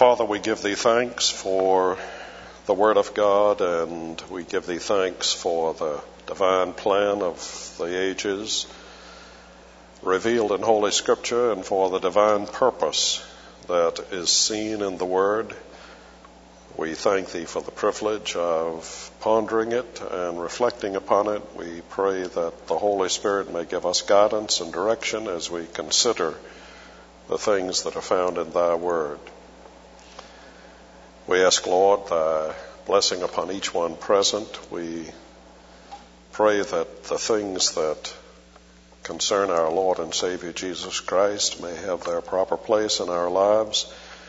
Father, we give thee thanks for the Word of God, and we give thee thanks for the divine plan of the ages revealed in Holy Scripture, and for the divine purpose that is seen in the Word. We thank thee for the privilege of pondering it and reflecting upon it. We pray that the Holy Spirit may give us guidance and direction as we consider the things that are found in thy Word. We ask, Lord, thy blessing upon each one present. We pray that the things that concern our Lord and Savior Jesus Christ may have their proper place in our lives.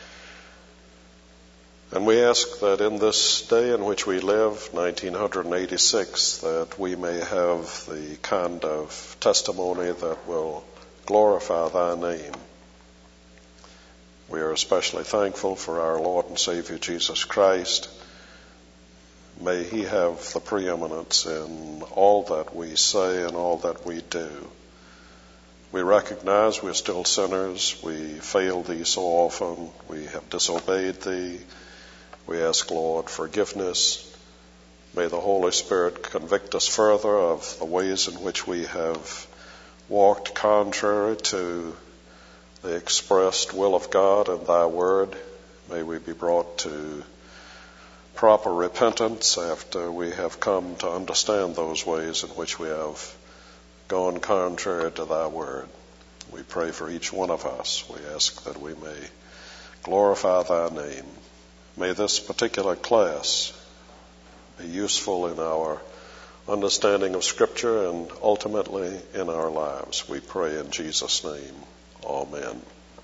And we ask that in this day in which we live, 1986, that we may have the kind of testimony that will glorify thy name. We are especially thankful for our Lord and Savior Jesus Christ. May he have the preeminence in all that we say and all that we do. We recognize we're still sinners. We fail thee so often. We have disobeyed thee. We ask, Lord, forgiveness. May the Holy Spirit convict us further of the ways in which we have walked contrary to the expressed will of God and thy word. May we be brought to proper repentance after we have come to understand those ways in which we have gone contrary to thy word. We pray for each one of us. We ask that we may glorify thy name. May this particular class be useful in our understanding of Scripture and ultimately in our lives. We pray in Jesus' name. Amen.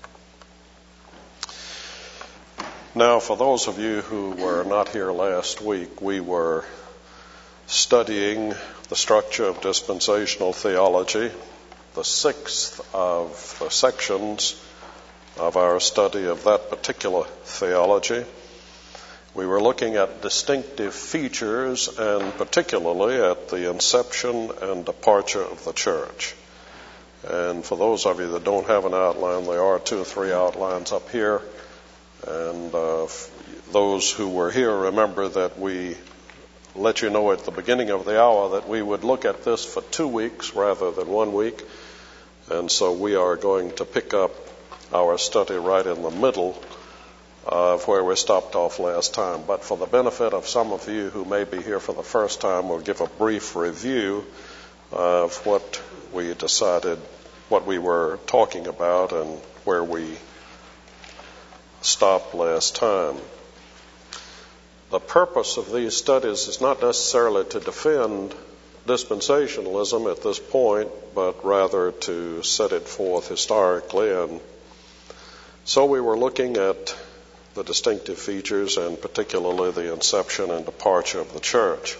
Now, for those of you who were not here last week, we were studying the structure of dispensational theology, the sixth of the sections of our study of that particular theology. We were looking at distinctive features and particularly at the inception and departure of the church. And for those of you that don't have an outline, there are 2 or 3 outlines up here. And those who were here remember that we let you know at the beginning of the hour that we would look at this for 2 weeks rather than 1 week. And so we are going to pick up our study right in the middle of where we stopped off last time. But for the benefit of some of you who may be here for the first time, we'll give a brief review of what we decided, what we were talking about and where we stopped last time. The purpose of these studies is not necessarily to defend dispensationalism at this point, but rather to set it forth historically. And so we were looking at the distinctive features and particularly the inception and departure of the church.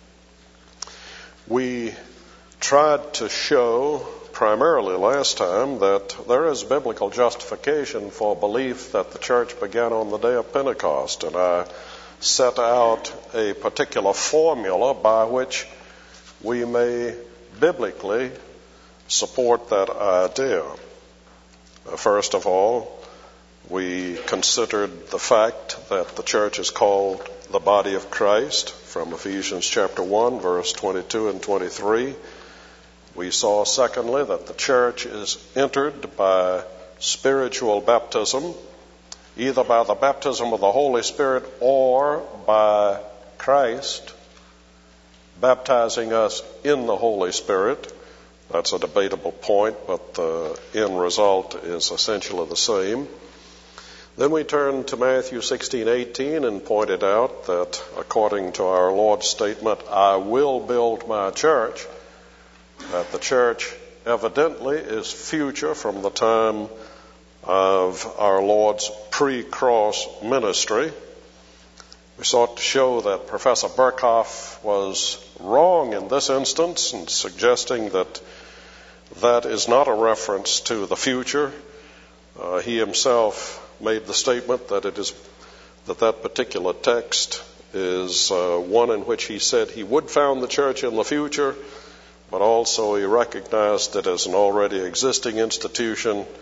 We tried to show primarily last time that there is biblical justification for belief that the church began on the day of Pentecost, and I set out a particular formula by which we may biblically support that idea. First of all, we considered the fact that the church is called the body of Christ from Ephesians chapter 1, verse 22 and 23. We saw, secondly, that the church is entered by spiritual baptism, either by the baptism of the Holy Spirit or by Christ baptizing us in the Holy Spirit. That's a debatable point, but the end result is essentially the same. Then we turned to Matthew 16:18 and pointed out that according to our Lord's statement, I will build my church, that the church evidently is future from the time of our Lord's pre-cross ministry. We sought to show that Professor Berkhoff was wrong in this instance in suggesting that that is not a reference to the future. He himself made the statement that that particular text is one in which he said he would found the church in the future, but also he recognized it as an already existing institution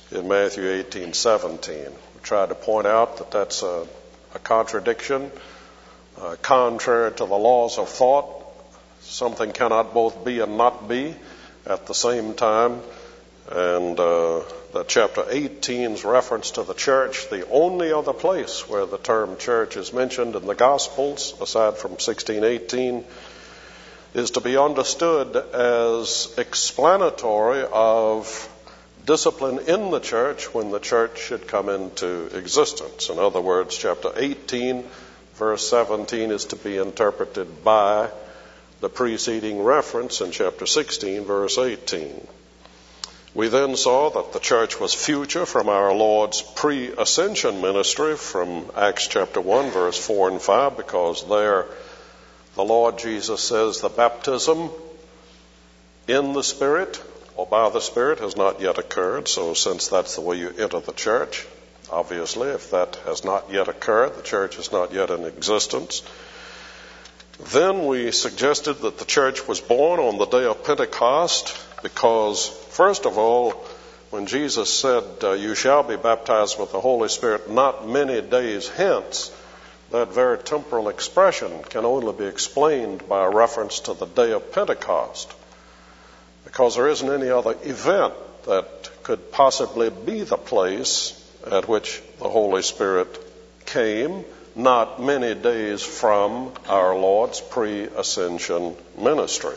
in Matthew 18:17. We tried to point out that that's a contradiction, contrary to the laws of thought. Something cannot both be and not be at the same time. And that chapter 18's reference to the church, the only other place where the term church is mentioned in the Gospels, aside from 16:18, is to be understood as explanatory of discipline in the church when the church should come into existence. In other words, chapter 18, verse 17 is to be interpreted by the preceding reference in chapter 16, verse 18. We then saw that the church was future from our Lord's pre-ascension ministry from Acts chapter 1, verse 4 and 5, because there the Lord Jesus says the baptism in the Spirit or by the Spirit has not yet occurred. So since that's the way you enter the church, obviously, if that has not yet occurred, the church is not yet in existence. Then we suggested that the church was born on the day of Pentecost because, first of all, when Jesus said, you shall be baptized with the Holy Spirit not many days hence, that very temporal expression can only be explained by a reference to the day of Pentecost, because there isn't any other event that could possibly be the place at which the Holy Spirit came, not many days from our Lord's pre-ascension ministry.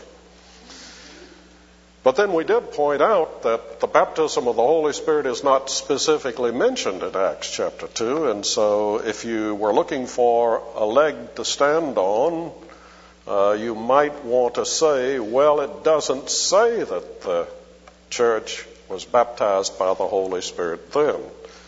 But then we did point out that the baptism of the Holy Spirit is not specifically mentioned in Acts chapter 2, and so if you were looking for a leg to stand on, you might want to say, well, it doesn't say that the church was baptized by the Holy Spirit then.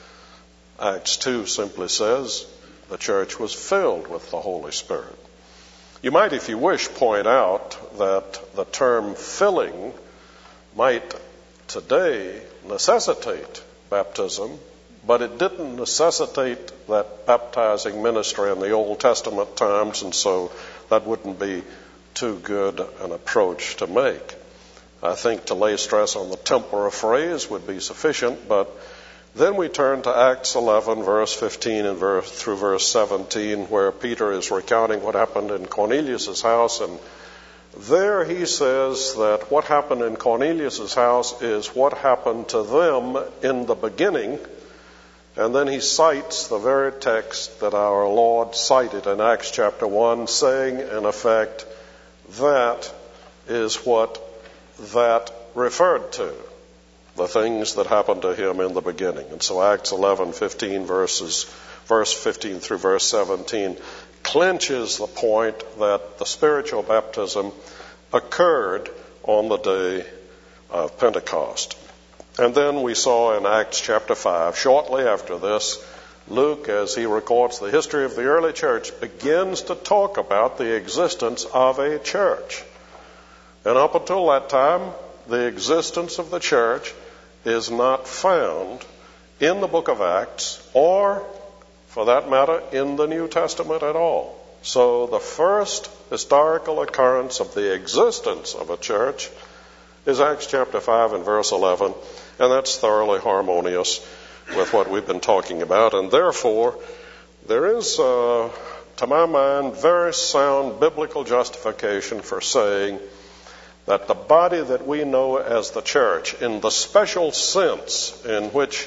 Acts 2 simply says the church was filled with the Holy Spirit. You might, if you wish, point out that the term filling might today necessitate baptism, but it didn't necessitate that baptizing ministry in the Old Testament times, and so that wouldn't be too good an approach to make. I think to lay stress on the temporal phrase would be sufficient, but then we turn to Acts 11, verse 15 and through verse 17, where Peter is recounting what happened in Cornelius' house, and there he says that what happened in Cornelius' house is what happened to them in the beginning. And then he cites the very text that our Lord cited in Acts chapter 1, saying, in effect, that is what that referred to, the things that happened to him in the beginning. And so Acts 11:15, verse 15 through verse 17, clinches the point that the spiritual baptism occurred on the day of Pentecost. And then we saw in Acts chapter 5, shortly after this, Luke, as he records the history of the early church, begins to talk about the existence of a church. And up until that time, the existence of the church is not found in the book of Acts or, for that matter, in the New Testament at all. So the first historical occurrence of the existence of a church is Acts chapter 5 and verse 11, and that's thoroughly harmonious with what we've been talking about. And therefore, there is, to my mind, very sound biblical justification for saying that the body that we know as the church, in the special sense in which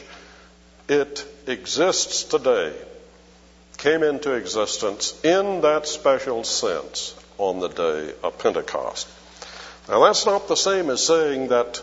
it exists today, came into existence in that special sense on the day of Pentecost. Now, that's not the same as saying that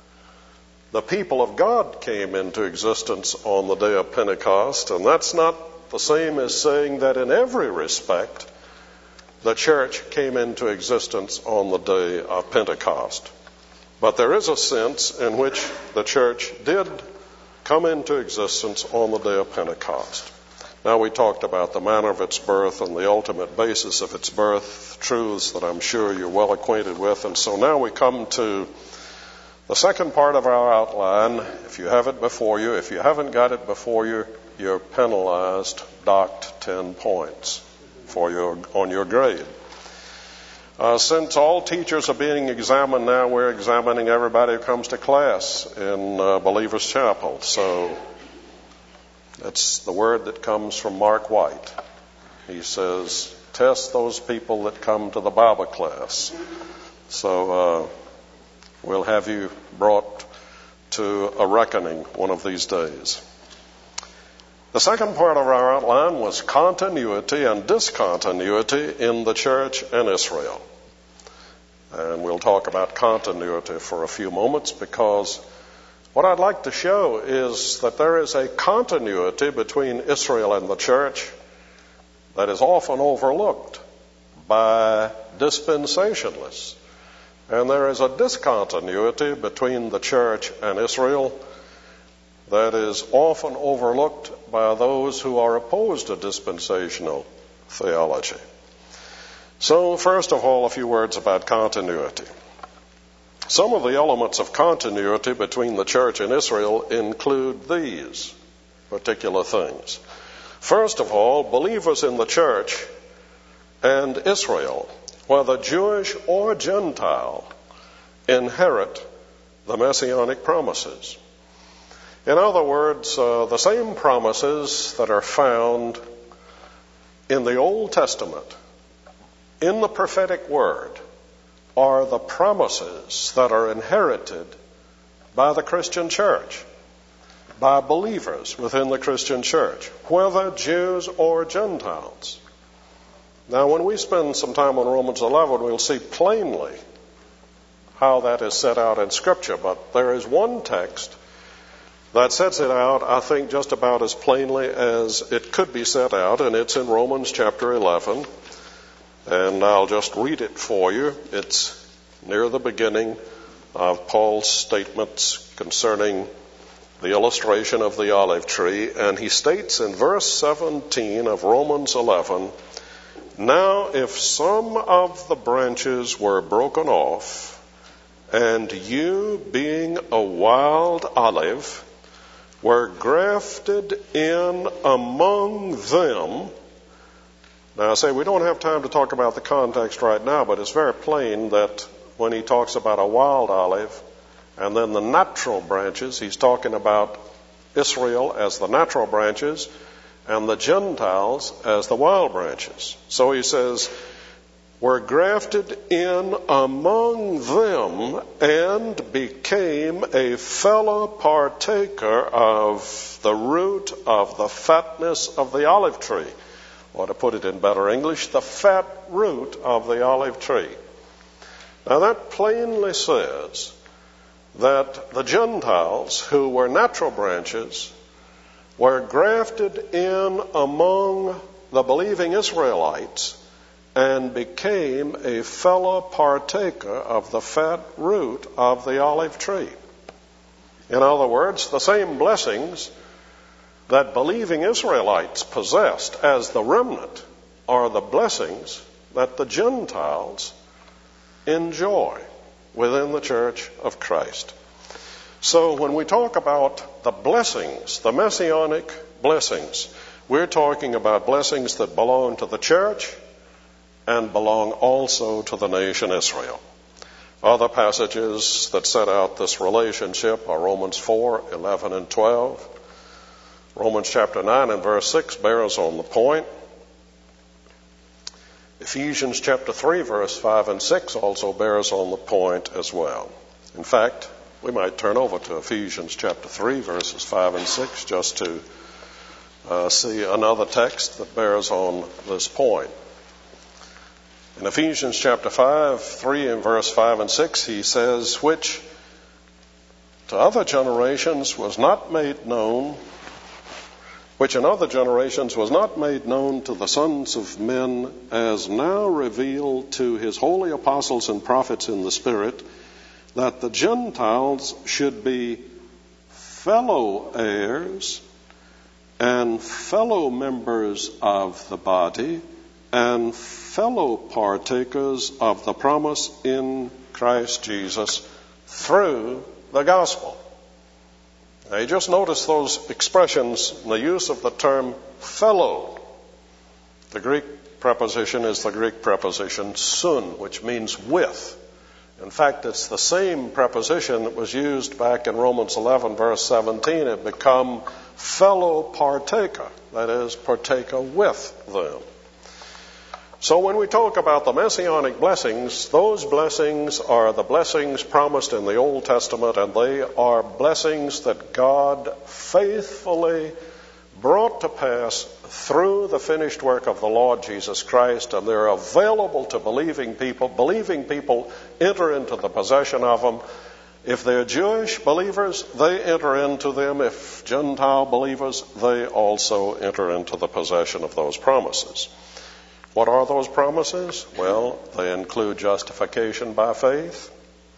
the people of God came into existence on the day of Pentecost, and that's not the same as saying that in every respect the church came into existence on the day of Pentecost. But there is a sense in which the church did come into existence on the day of Pentecost. Now, we talked about the manner of its birth and the ultimate basis of its birth, truths that I'm sure you're well acquainted with. And so now we come to the second part of our outline. If you have it before you, if you haven't got it before you, you're penalized, docked 10 points on your grade. Since all teachers are being examined now, we're examining everybody who comes to class in Believer's Chapel. So that's the word that comes from Mark White. He says, test those people that come to the Bible class. So we'll have you brought to a reckoning one of these days. The second part of our outline was continuity and discontinuity in the church in Israel. And we'll talk about continuity for a few moments, because what I'd like to show is that there is a continuity between Israel and the church that is often overlooked by dispensationalists. And there is a discontinuity between the church and Israel that is often overlooked by those who are opposed to dispensational theology. So, first of all, a few words about continuity. Some of the elements of continuity between the church and Israel include these particular things. First of all, believers in the church and Israel, whether Jewish or Gentile, inherit the messianic promises. In other words, the same promises that are found in the Old Testament, in the prophetic word, are the promises that are inherited by the Christian church, by believers within the Christian church, whether Jews or Gentiles. Now, when we spend some time on Romans 11, we'll see plainly how that is set out in Scripture. But there is one text that sets it out, I think, just about as plainly as it could be set out, and it's in Romans chapter 11. And I'll just read it for you. It's near the beginning of Paul's statements concerning the illustration of the olive tree. And he states in verse 17 of Romans 11, "Now if some of the branches were broken off, and you, being a wild olive, were grafted in among them." Now I say we don't have time to talk about the context right now, but it's very plain that when he talks about a wild olive and then the natural branches, he's talking about Israel as the natural branches and the Gentiles as the wild branches. So he says, "were grafted in among them and became a fellow partaker of the root of the fatness of the olive tree." Or to put it in better English, the fat root of the olive tree. Now that plainly says that the Gentiles, who were natural branches, were grafted in among the believing Israelites and became a fellow partaker of the fat root of the olive tree. In other words, the same blessings that believing Israelites possessed as the remnant are the blessings that the Gentiles enjoy within the church of Christ. So when we talk about the blessings, the messianic blessings, we're talking about blessings that belong to the church and belong also to the nation Israel. Other passages that set out this relationship are Romans 4, 11 and 12. Romans chapter 9 and verse 6 bears on the point. Ephesians chapter 3 verse 5 and 6 also bears on the point as well. In fact, we might turn over to Ephesians chapter 3 verses 5 and 6 just to see another text that bears on this point. In Ephesians chapter 5, 3 and verse 5 and 6, he says, "which to other generations was not made known, which in other generations was not made known to the sons of men, as now revealed to his holy apostles and prophets in the Spirit, that the Gentiles should be fellow heirs and fellow members of the body and fellow partakers of the promise in Christ Jesus through the gospel." Now, you just notice those expressions, the use of the term fellow. The Greek preposition is the Greek preposition sun, which means with. In fact, it's the same preposition that was used back in Romans 11, verse 17. It become fellow partaker, that is, partaker with them. So when we talk about the messianic blessings, those blessings are the blessings promised in the Old Testament, and they are blessings that God faithfully brought to pass through the finished work of the Lord Jesus Christ, and they're available to believing people. Believing people enter into the possession of them. If they're Jewish believers, they enter into them. If Gentile believers, they also enter into the possession of those promises. What are those promises? Well, they include justification by faith.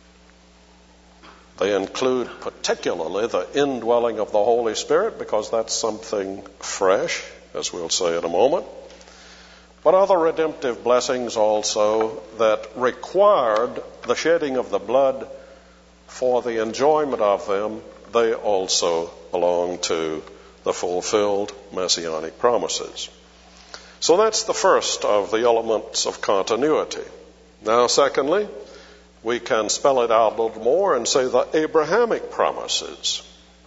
They include particularly the indwelling of the Holy Spirit, because that's something fresh, as we'll say in a moment. But other redemptive blessings also that required the shedding of the blood for the enjoyment of them, they also belong to the fulfilled messianic promises. So that's the first of the elements of continuity. Now, secondly, we can spell it out a little more and say the Abrahamic promises.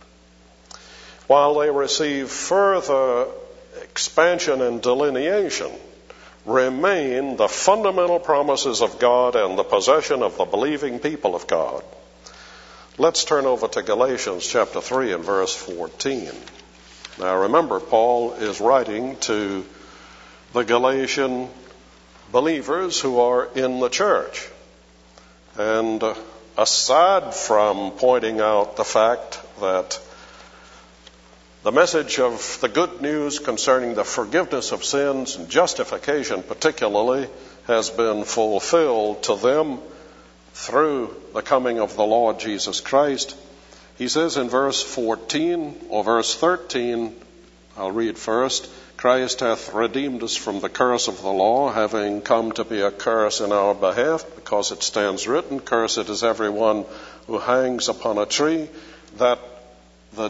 While they receive further expansion and delineation, remain the fundamental promises of God and the possession of the believing people of God. Let's turn over to Galatians chapter 3 and verse 14. Now remember, Paul is writing to the Galatian believers who are in the church. And aside from pointing out the fact that the message of the good news concerning the forgiveness of sins and justification particularly has been fulfilled to them through the coming of the Lord Jesus Christ, he says in verse 14 or verse 13, I'll read first, Christ hath redeemed us from the curse of the law, having come to be a curse in our behalf, because it stands written, cursed is everyone who hangs upon a tree, that the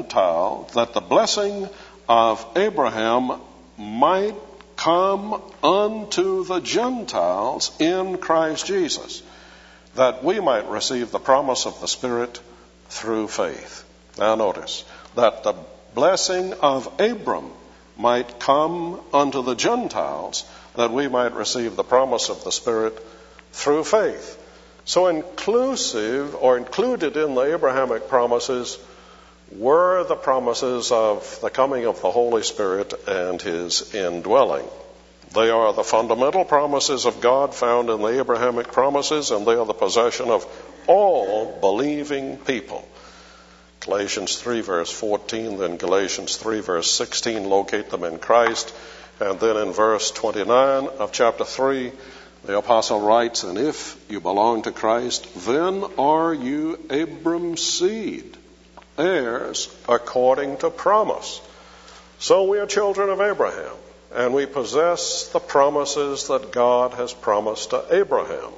blessing of Abraham might come unto the Gentiles in Christ Jesus, that we might receive the promise of the Spirit through faith. Now notice, that the blessing of Abram might come unto the Gentiles, that we might receive the promise of the Spirit through faith. So included in the Abrahamic promises were the promises of the coming of the Holy Spirit and his indwelling. They are the fundamental promises of God found in the Abrahamic promises, and they are the possession of all believing people. Galatians 3 verse 14, then Galatians 3 verse 16 locate them in Christ. And then in verse 29 of chapter 3, the apostle writes, and if you belong to Christ, then are you Abram's seed, heirs according to promise. So we are children of Abraham, and we possess the promises that God has promised to Abraham.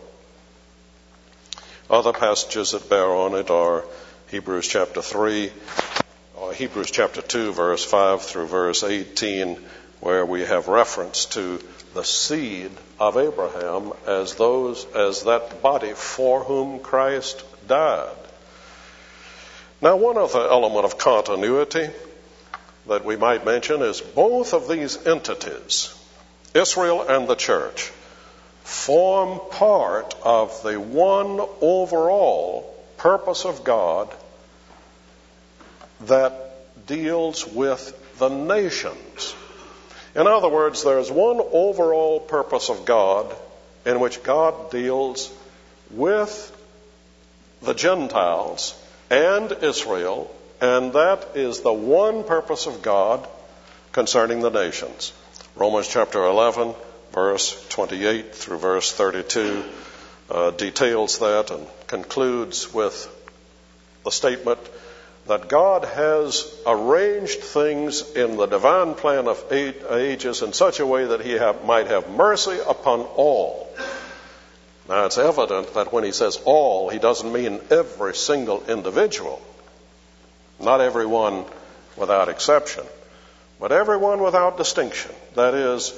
Other passages that bear on it are Hebrews chapter 3, or Hebrews chapter 2, verse 5 through verse 18, where we have reference to the seed of Abraham as that body for whom Christ died. Now, one other element of continuity that we might mention is both of these entities, Israel and the church, form part of the one overall purpose of God that deals with the nations. In other words, there's one overall purpose of God in which God deals with the Gentiles and Israel, and that is the one purpose of God concerning the nations. Romans chapter 11, verse 28 through verse 32 details that and concludes with the statement that God has arranged things in the divine plan of ages in such a way that he might have mercy upon all. Now, it's evident that when he says all, he doesn't mean every single individual. Not everyone without exception, but everyone without distinction. That is,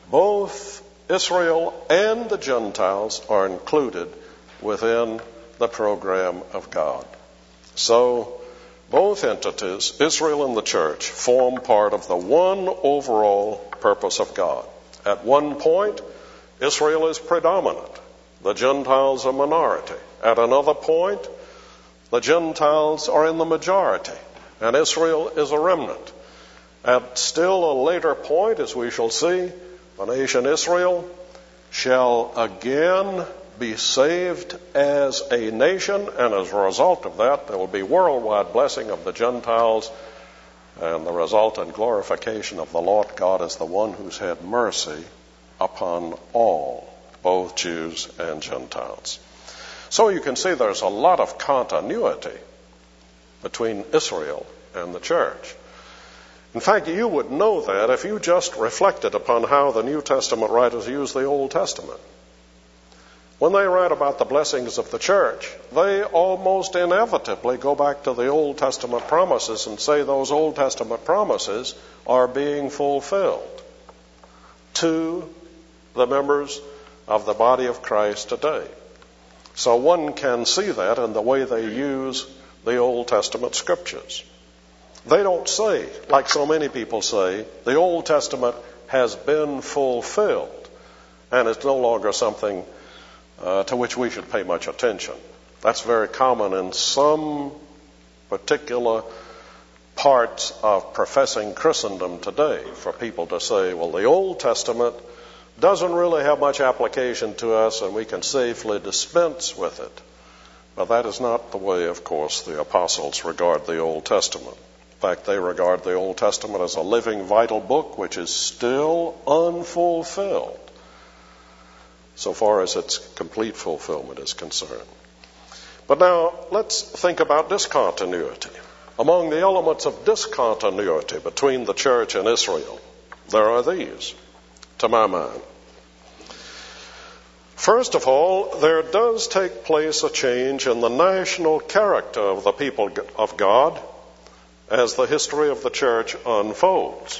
both Israel and the Gentiles are included within the program of God. So both entities, Israel and the church, form part of the one overall purpose of God. At one point, Israel is predominant. The Gentiles are minority. At another point, the Gentiles are in the majority, and Israel is a remnant. At still a later point, as we shall see, the nation Israel shall again be saved as a nation, and as a result of that, there will be worldwide blessing of the Gentiles, and the resultant glorification of the Lord God as the one who's had mercy upon all, both Jews and Gentiles. So you can see there's a lot of continuity between Israel and the church. In fact, you would know that if you just reflected upon how the New Testament writers use the Old Testament. When they write about the blessings of the church, they almost inevitably go back to the Old Testament promises and say those Old Testament promises are being fulfilled to the members of the body of Christ today. So one can see that in the way they use the Old Testament scriptures. They don't say, like so many people say, the Old Testament has been fulfilled and it's no longer something to which we should pay much attention. That's very common in some particular parts of professing Christendom today, for people to say, well, the Old Testament doesn't really have much application to us and we can safely dispense with it. But that is not the way, of course, the apostles regard the Old Testament. In fact, they regard the Old Testament as a living, vital book which is still unfulfilled, so far as its complete fulfillment is concerned. But now, let's think about discontinuity. Among the elements of discontinuity between the church and Israel, there are these, to my mind. First of all, there does take place a change in the national character of the people of God as the history of the church unfolds.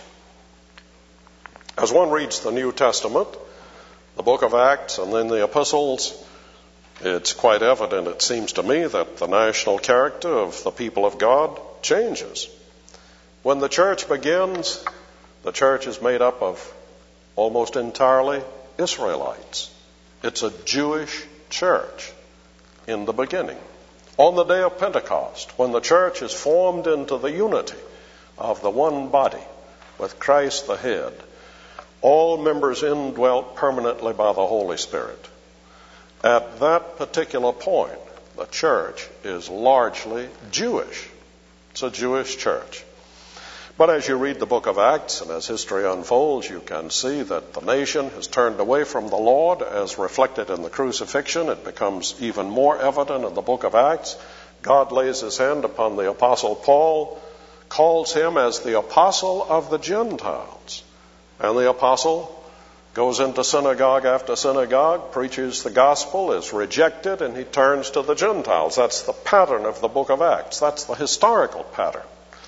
As one reads the New Testament, the book of Acts, and then the epistles, it's quite evident, it seems to me, that the national character of the people of God changes. When the church begins, the church is made up of almost entirely Israelites. It's a Jewish church in the beginning. On the day of Pentecost, when the church is formed into the unity of the one body, with Christ the head, all members indwelt permanently by the Holy Spirit. At that particular point, the church is largely Jewish. It's a Jewish church. But as you read the book of Acts and as history unfolds, you can see that the nation has turned away from the Lord as reflected in the crucifixion. It becomes even more evident in the book of Acts. God lays his hand upon the apostle Paul, calls him as the apostle of the Gentiles. And the apostle goes into synagogue after synagogue, preaches the gospel, is rejected, and he turns to the Gentiles. That's the pattern of the book of Acts. That's the historical pattern.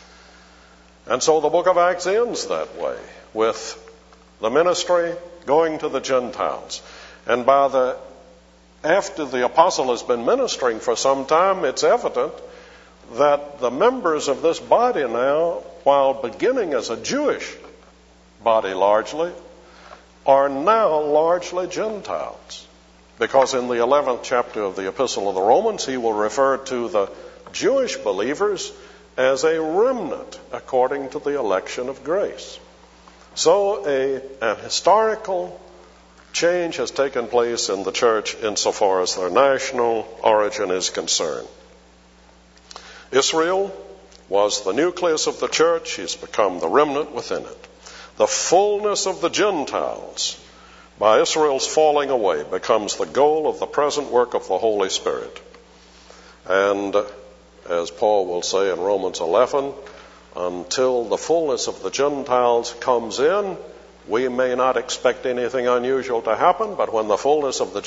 And so the book of Acts ends that way, with the ministry going to the Gentiles. And after the apostle has been ministering for some time, it's evident that the members of this body now, while beginning as a Jewish body largely, are now largely Gentiles. Because in the 11th chapter of the Epistle of the Romans, he will refer to the Jewish believers as a remnant according to the election of grace. So an historical change has taken place in the church insofar as their national origin is concerned. Israel was the nucleus of the church. He's become the remnant within it. The fullness of the Gentiles, by Israel's falling away, becomes the goal of the present work of the Holy Spirit. And as Paul will say in Romans 11, until the fullness of the Gentiles comes in, we may not expect anything unusual to happen, but when the fullness of the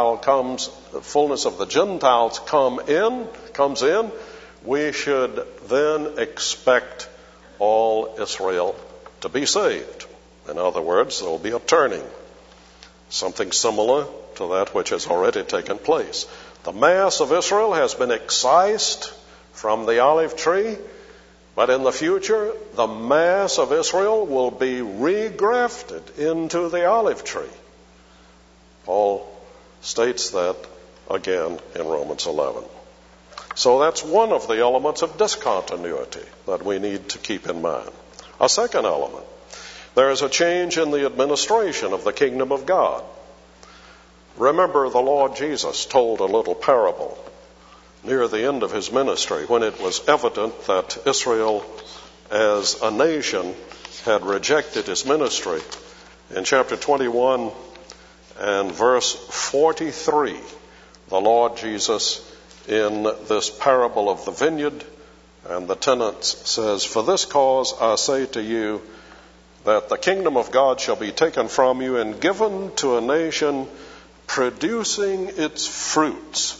Gentiles comes in, we should then expect all Israel to be saved. In other words, there will be a turning, something similar to that which has already taken place. The mass of Israel has been excised from the olive tree, but in the future, the mass of Israel will be regrafted into the olive tree. Paul states that again in Romans 11. So that's one of the elements of discontinuity that we need to keep in mind. A second element, there is a change in the administration of the kingdom of God. Remember, the Lord Jesus told a little parable near the end of his ministry when it was evident that Israel as a nation had rejected his ministry. In chapter 21 and verse 43, the Lord Jesus, in this parable of the vineyard and the tenants, says, "For this cause I say to you, that the kingdom of God shall be taken from you and given to a nation producing its fruits."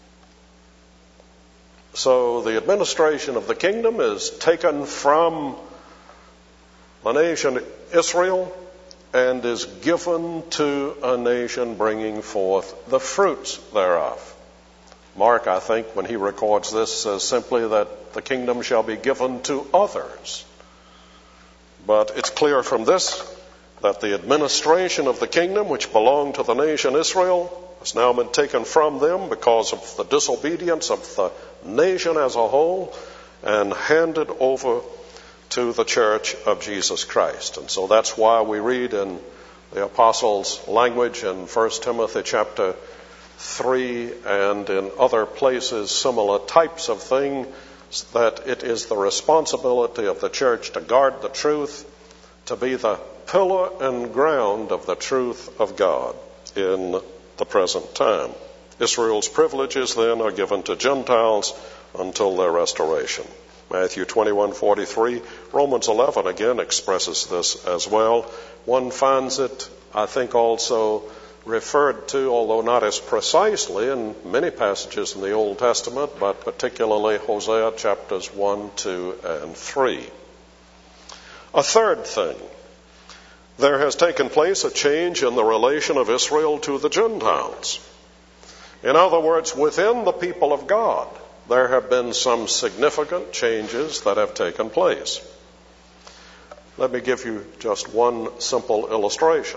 So the administration of the kingdom is taken from the nation Israel and is given to a nation bringing forth the fruits thereof. Mark, I think, when he records this, says simply that the kingdom shall be given to others. But it's clear from this that the administration of the kingdom, which belonged to the nation Israel, has now been taken from them because of the disobedience of the nation as a whole and handed over to the church of Jesus Christ. And so that's why we read in the apostles' language in 1 Timothy chapter 3 and in other places similar types of things, that it is the responsibility of the church to guard the truth, to be the pillar and ground of the truth of God in the present time. Israel's privileges then are given to Gentiles until their restoration. Matthew 21:43, Romans 11 again expresses this as well. One finds it, I think, also referred to, although not as precisely, in many passages in the Old Testament, but particularly Hosea chapters 1, 2, and 3. A third thing, there has taken place a change in the relation of Israel to the Gentiles. In other words, within the people of God, there have been some significant changes that have taken place. Let me give you just one simple illustration.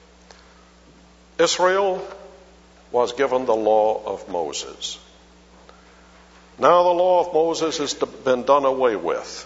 Israel was given the law of Moses. Now the law of Moses has been done away with.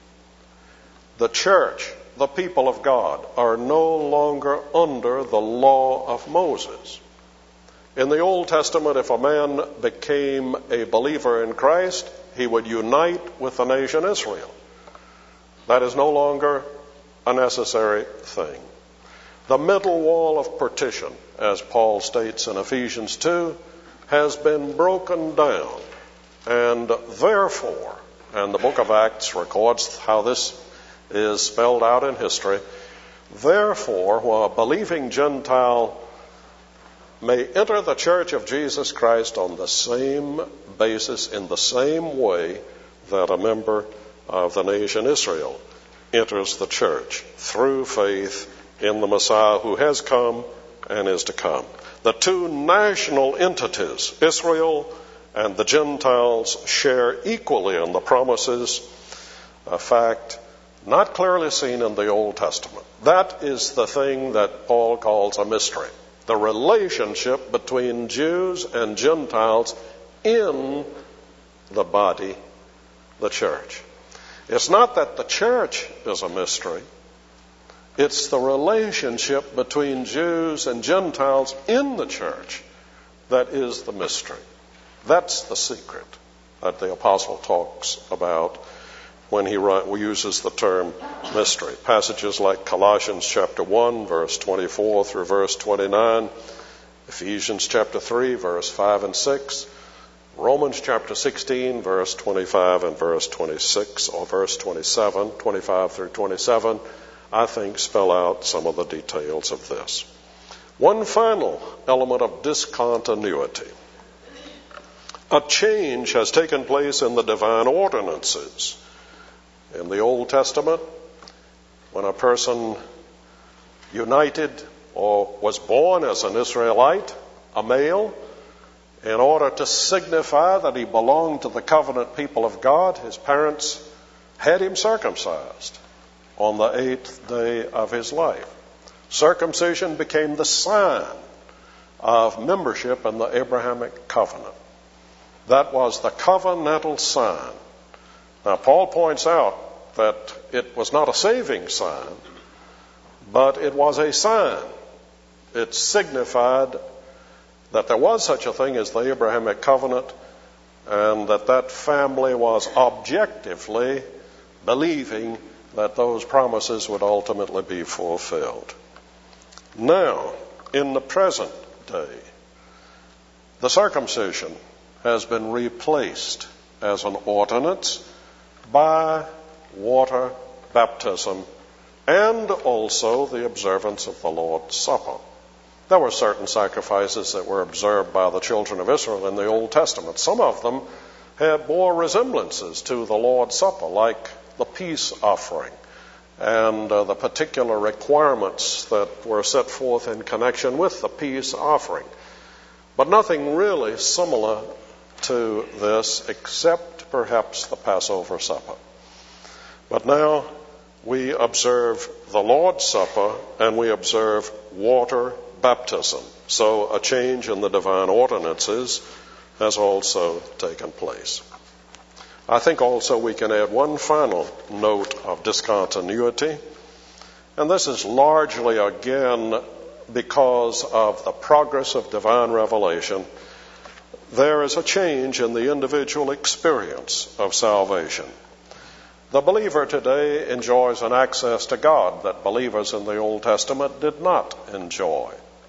The church, the people of God, are no longer under the law of Moses. In the Old Testament, if a man became a believer in Christ, he would unite with the nation Israel. That is no longer a necessary thing. The middle wall of partition, as Paul states in Ephesians 2, has been broken down. And therefore, and the book of Acts records how this is spelled out in history, therefore, while a believing Gentile may enter the church of Jesus Christ on the same basis, in the same way that a member of the nation Israel enters the church, through faith in the Messiah who has come and is to come. The two national entities, Israel and the Gentiles, share equally in the promises, a fact not clearly seen in the Old Testament. That is the thing that Paul calls a mystery. The relationship between Jews and Gentiles in the body, the church. It's not that the church is a mystery. It's the relationship between Jews and Gentiles in the church that is the mystery. That's the secret that the apostle talks about when he uses the term mystery. Passages like Colossians chapter 1, verse 24 through verse 29, Ephesians chapter 3, verse 5 and 6, Romans chapter 16, verse 25 and verse 26, or verse 27, 25 through 27, I think spell out some of the details of this. One final element of discontinuity. A change has taken place in the divine ordinances. In the Old Testament, when a person united or was born as an Israelite, a male, in order to signify that he belonged to the covenant people of God. His parents had him circumcised on the 8th day of his life. Circumcision became the sign of membership in the Abrahamic covenant. That was the covenantal sign. Now, Paul points out that it was not a saving sign, but it was a sign. It signified that there was such a thing as the Abrahamic covenant, and that family was objectively believing that those promises would ultimately be fulfilled. Now, in the present day, the circumcision has been replaced as an ordinance by water baptism and also the observance of the Lord's Supper. There were certain sacrifices that were observed by the children of Israel in the Old Testament. Some of them bore resemblances to the Lord's Supper, like the peace offering and the particular requirements that were set forth in connection with the peace offering. But nothing really similar to this except perhaps the Passover supper. But now we observe the Lord's Supper and we observe water baptism. So a change in the divine ordinances has also taken place. I think also we can add one final note of discontinuity, and this is largely again because of the progress of divine revelation. There is a change in the individual experience of salvation. The believer today enjoys an access to God that believers in the Old Testament did not enjoy.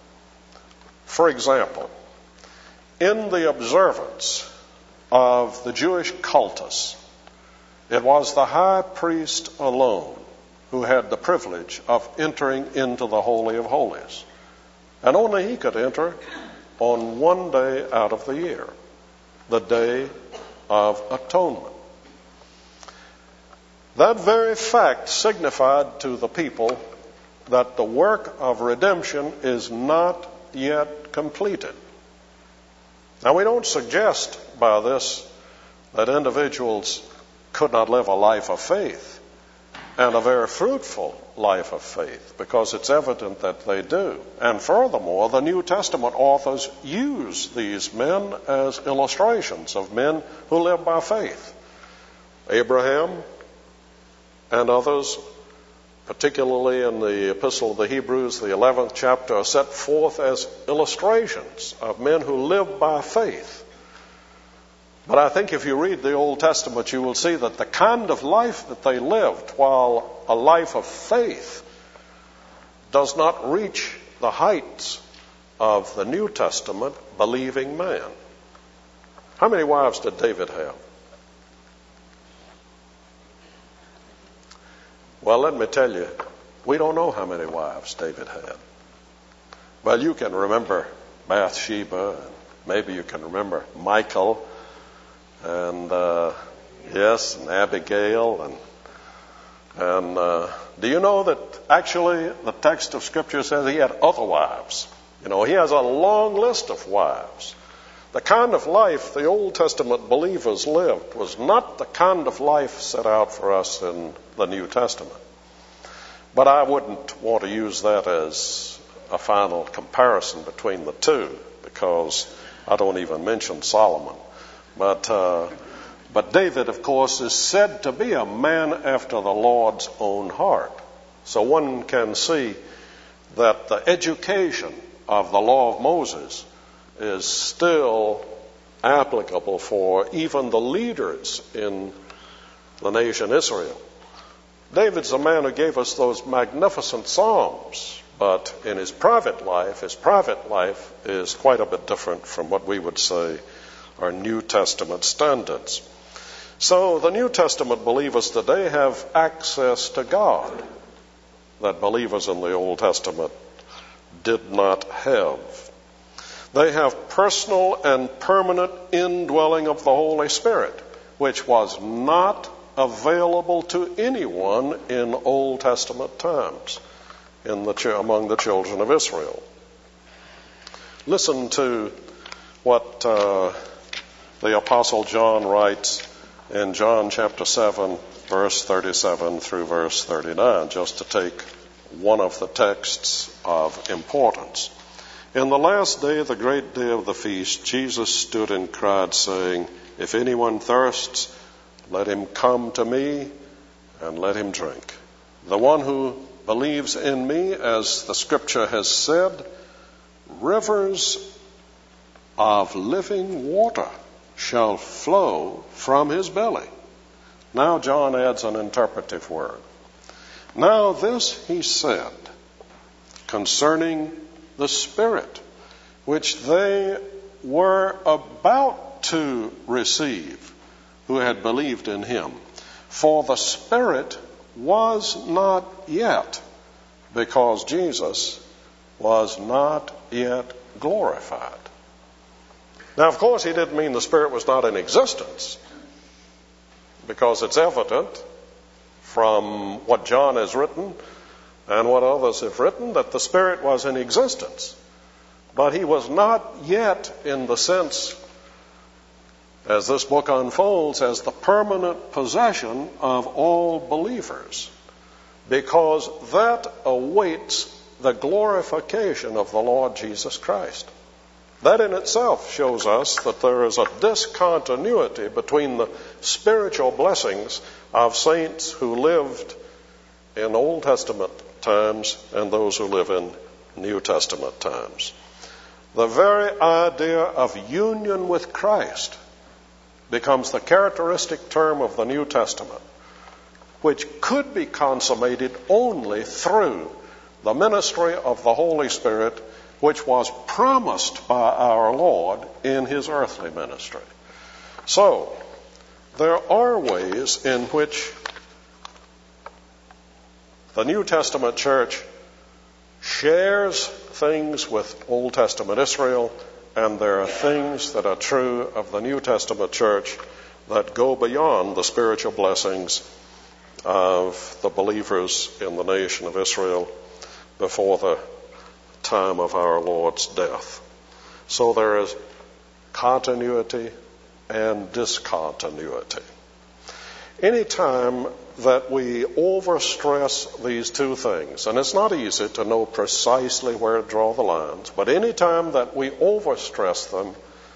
For example, in the observance of the Jewish cultus, it was the high priest alone who had the privilege of entering into the Holy of Holies. And only he could enter on one day out of the year, the Day of Atonement. That very fact signified to the people that the work of redemption is not yet completed. Now, we don't suggest by this that individuals could not live a life of faith, and a very fruitful life of faith, because it's evident that they do. And furthermore, the New Testament authors use these men as illustrations of men who live by faith. Abraham and others, particularly in the Epistle of the Hebrews, the 11th chapter, are set forth as illustrations of men who live by faith. But I think if you read the Old Testament, you will see that the kind of life that they lived, while a life of faith, does not reach the heights of the New Testament believing man. How many wives did David have? Well, let me tell you, we don't know how many wives David had. Well, you can remember Bathsheba, and maybe you can remember Michal, and and Abigail, and do you know that actually the text of Scripture says he had other wives? You know, he has a long list of wives. The kind of life the Old Testament believers lived was not the kind of life set out for us in the New Testament. But I wouldn't want to use that as a final comparison between the two, because I don't even mention Solomon. But David, of course, is said to be a man after the Lord's own heart. So one can see that the education of the law of Moses is still applicable for even the leaders in the nation Israel. David's a man who gave us those magnificent Psalms, but in his private life is quite a bit different from what we would say are New Testament standards. So the New Testament believers today have access to God that believers in the Old Testament did not have. They have personal and permanent indwelling of the Holy Spirit, which was not available to anyone in Old Testament times. among the children of Israel. Listen to what the Apostle John writes in John chapter 7, verse 37 through verse 39, just to take one of the texts of importance. In the last day, the great day of the feast, Jesus stood and cried, saying, "If anyone thirsts, let him come to me and let him drink. The one who believes in me, as the scripture has said, rivers of living water shall flow from his belly." Now John adds an interpretive word. Now this he said concerning the Spirit, which they were about to receive who had believed in him. For the Spirit was not yet, because Jesus was not yet glorified. Now, of course, he didn't mean the Spirit was not in existence, because it's evident from what John has written and what others have written that the Spirit was in existence. But he was not yet in the sense, as this book unfolds, as the permanent possession of all believers, because that awaits the glorification of the Lord Jesus Christ. That in itself shows us that there is a discontinuity between the spiritual blessings of saints who lived in Old Testament times and those who live in New Testament times. The very idea of union with Christ becomes the characteristic term of the New Testament, which could be consummated only through the ministry of the Holy Spirit, which was promised by our Lord in his earthly ministry. So, there are ways in which the New Testament church shares things with Old Testament Israel, and there are things that are true of the New Testament church that go beyond the spiritual blessings of the believers in the nation of Israel before the time of our Lord's death. So there is continuity and discontinuity. Any time that we overstress these two things, and it's not easy to know precisely where to draw the lines, but any time that we overstress them,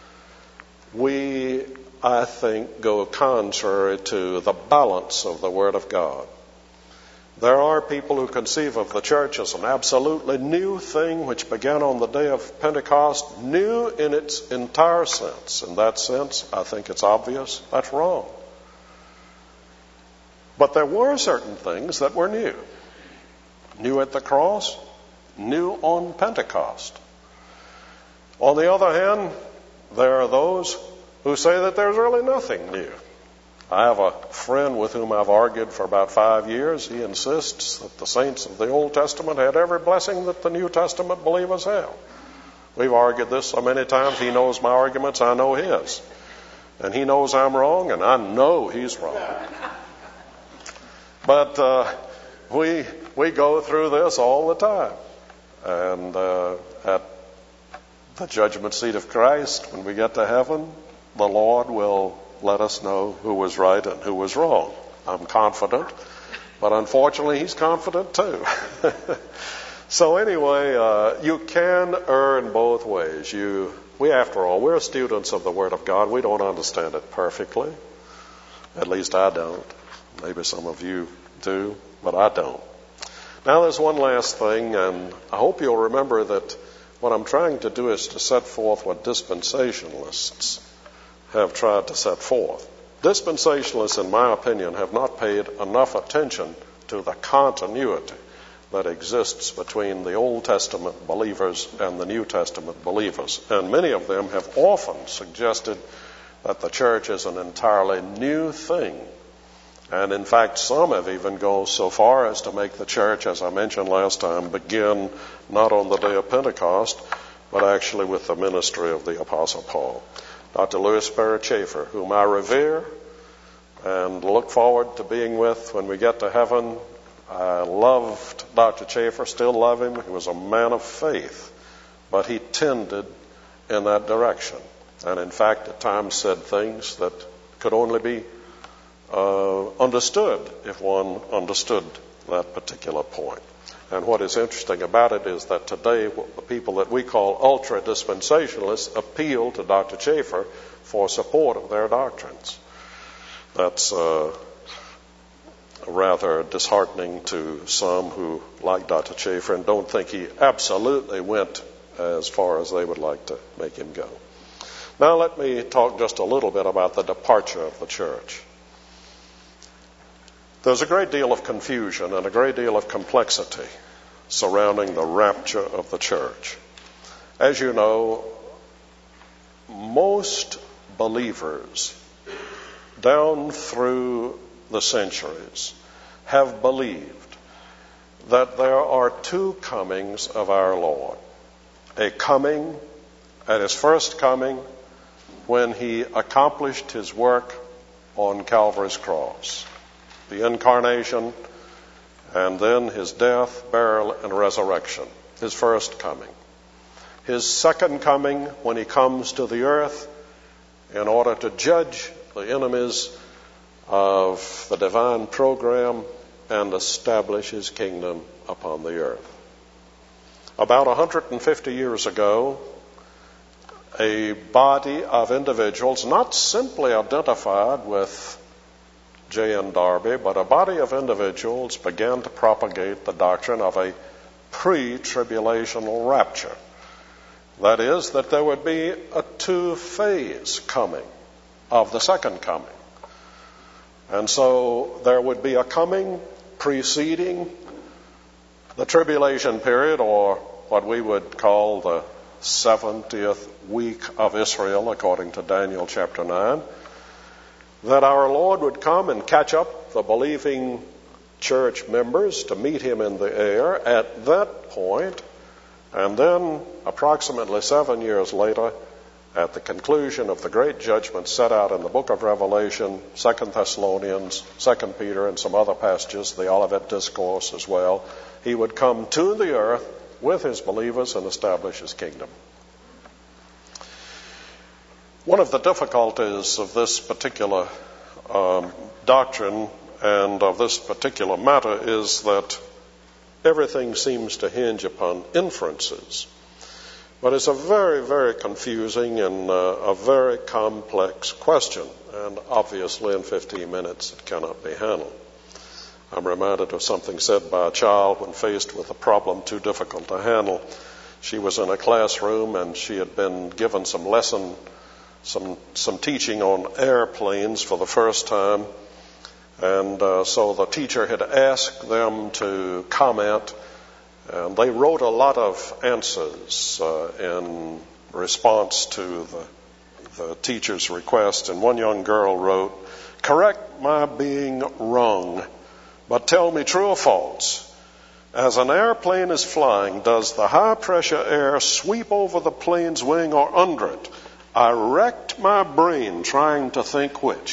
we, I think, go contrary to the balance of the Word of God. There are people who conceive of the church as an absolutely new thing which began on the day of Pentecost, new in its entire sense. In that sense, I think it's obvious that's wrong. But there were certain things that were new. New at the cross, new on Pentecost. On the other hand, there are those who say that there's really nothing new. I have a friend with whom I've argued for about 5 years. He insists that the saints of the Old Testament had every blessing that the New Testament believers have. We've argued this so many times. He knows my arguments, I know his. And he knows I'm wrong, and I know he's wrong. But we go through this all the time. And at the judgment seat of Christ, when we get to heaven, the Lord will let us know who was right and who was wrong. I'm confident, but unfortunately he's confident too. So anyway, you can err in both ways. After all, we're students of the Word of God. We don't understand it perfectly. At least I don't. Maybe some of you do, but I don't. Now there's one last thing, and I hope you'll remember that what I'm trying to do is to set forth what dispensationalists have tried to set forth. Dispensationalists, in my opinion, have not paid enough attention to the continuity that exists between the Old Testament believers and the New Testament believers. And many of them have often suggested that the church is an entirely new thing. And in fact, some have even gone so far as to make the church, as I mentioned last time, begin not on the day of Pentecost, but actually with the ministry of the Apostle Paul. Dr. Louis Sperry Chafer, whom I revere and look forward to being with when we get to heaven, I loved Dr. Chafer, still love him. He was a man of faith, but he tended in that direction. And in fact, at times said things that could only be understood if one understood that particular point. And what is interesting about it is that today the people that we call ultra-dispensationalists appeal to Dr. Chafer for support of their doctrines. That's rather disheartening to some who like Dr. Chafer and don't think he absolutely went as far as they would like to make him go. Now let me talk just a little bit about the departure of the church. There's a great deal of confusion and a great deal of complexity surrounding the rapture of the church. As you know, most believers down through the centuries have believed that there are two comings of our Lord. A coming at his first coming when he accomplished his work on Calvary's cross, the incarnation, and then his death, burial, and resurrection, his first coming. His second coming when he comes to the earth in order to judge the enemies of the divine program and establish his kingdom upon the earth. About 150 years ago, a body of individuals, not simply identified with J.N. Darby, but a body of individuals began to propagate the doctrine of a pre-tribulational rapture. That is, that there would be a two-phase coming of the second coming. And so there would be a coming preceding the tribulation period, or what we would call the 70th week of Israel, according to Daniel chapter 9, that our Lord would come and catch up the believing church members to meet him in the air at that point, and then approximately 7 years later, at the conclusion of the great judgment set out in the book of Revelation, 2 Thessalonians, 2 Peter, and some other passages, the Olivet Discourse as well, he would come to the earth with his believers and establish his kingdom. One of the difficulties of this particular doctrine and of this particular matter is that everything seems to hinge upon inferences. But it's a very, very confusing and a very complex question, and obviously in 15 minutes it cannot be handled. I'm reminded of something said by a child when faced with a problem too difficult to handle. She was in a classroom and she had been given some teaching on airplanes for the first time, and so the teacher had asked them to comment, and they wrote a lot of answers in response to the teacher's request. And one young girl wrote, "Correct my being wrong, but tell me true or false. As an airplane is flying, does the high-pressure air sweep over the plane's wing or under it? I wrecked my brain trying to think which."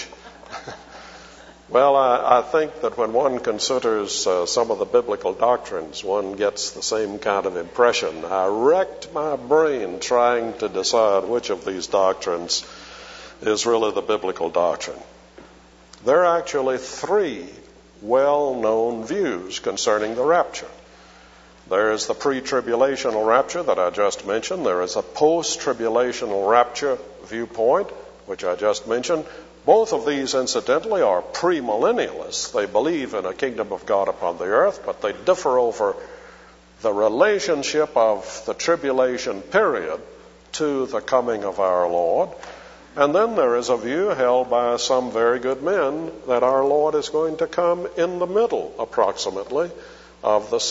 Well, I think that when one considers some of the biblical doctrines, one gets the same kind of impression. I wrecked my brain trying to decide which of these doctrines is really the biblical doctrine. There are actually three well-known views concerning the rapture. There is the pre-tribulational rapture that I just mentioned. There is a post-tribulational rapture viewpoint, which I just mentioned. Both of these, incidentally, are premillennialists. They believe in a kingdom of God upon the earth, but they differ over the relationship of the tribulation period to the coming of our Lord. And then there is a view held by some very good men that our Lord is going to come in the middle, approximately, of the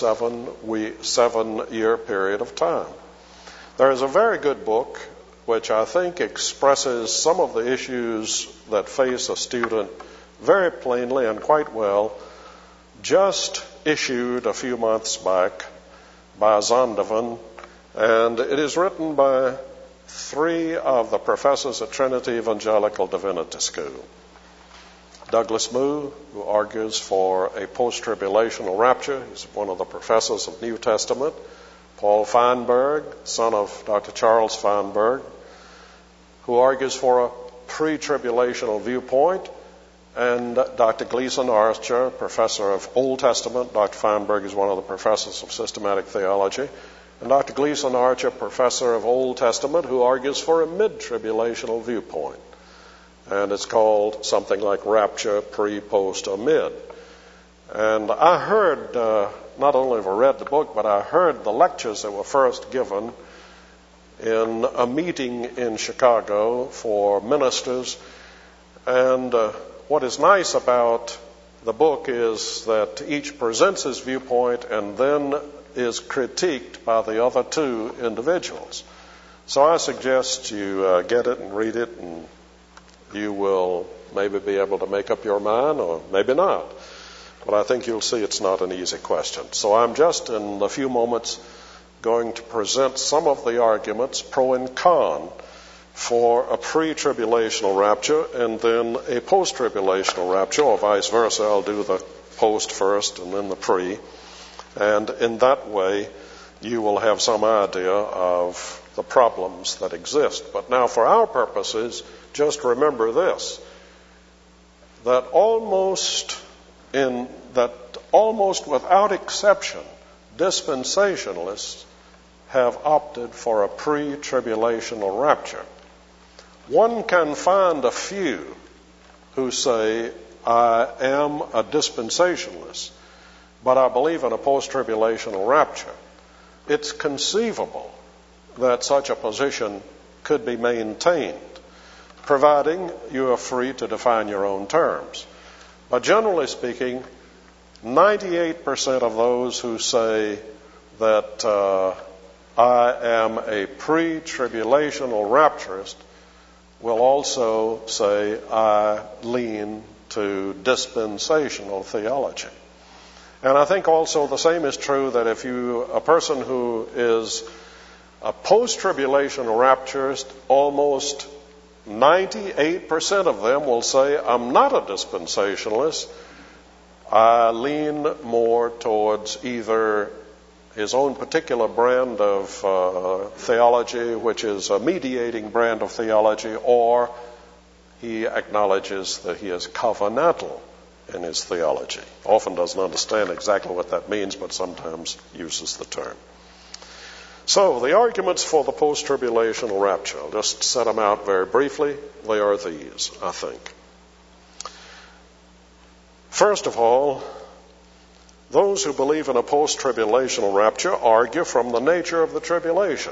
7-year period of time. There is a very good book which I think expresses some of the issues that face a student very plainly and quite well, just issued a few months back by Zondervan, and it is written by 3 of the professors at Trinity Evangelical Divinity School. Douglas Moo, who argues for a post-tribulational rapture. He's one of the professors of New Testament. Paul Feinberg, son of Dr. Charles Feinberg, who argues for a pre-tribulational viewpoint. And Dr. Gleason Archer, professor of Old Testament. Dr. Feinberg is one of the professors of systematic theology. And Dr. Gleason Archer, professor of Old Testament, who argues for a mid-tribulational viewpoint. And it's called something like rapture, pre, post, or mid. And I heard, not only have I read the book, but I heard the lectures that were first given in a meeting in Chicago for ministers. And what is nice about the book is that each presents his viewpoint and then is critiqued by the other two individuals. So I suggest you get it and read it, and you will maybe be able to make up your mind, or maybe not. But I think you'll see it's not an easy question. So I'm just in a few moments going to present some of the arguments, pro and con, for a pre-tribulational rapture and then a post-tribulational rapture, or vice versa. I'll do the post first and then the pre. And in that way, you will have some idea of the problems that exist. But now, for our purposes, just remember this, that almost without exception, dispensationalists have opted for a pre-tribulational rapture. One can find a few who say, I am a dispensationalist, but I believe in a post-tribulational rapture. It's conceivable that such a position could be maintained, providing you are free to define your own terms. But generally speaking, 98% of those who say that I am a pre-tribulational rapturist will also say I lean to dispensational theology. And I think also the same is true that if a person who is a post-tribulational rapturist, almost 98% of them will say, I'm not a dispensationalist. I lean more towards either his own particular brand of theology, which is a mediating brand of theology, or he acknowledges that he is covenantal in his theology. Often doesn't understand exactly what that means, but sometimes uses the term. So the arguments for the post-tribulational rapture, I'll just set them out very briefly. They are these, I think. First of all, those who believe in a post-tribulational rapture argue from the nature of the tribulation.